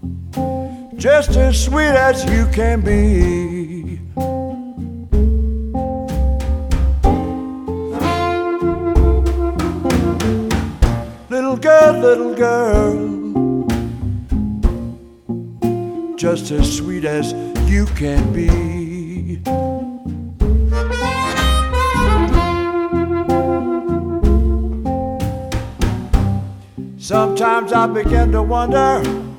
just as sweet as you can be. Little girl, just as sweet as you can be. Sometimes I begin to wonder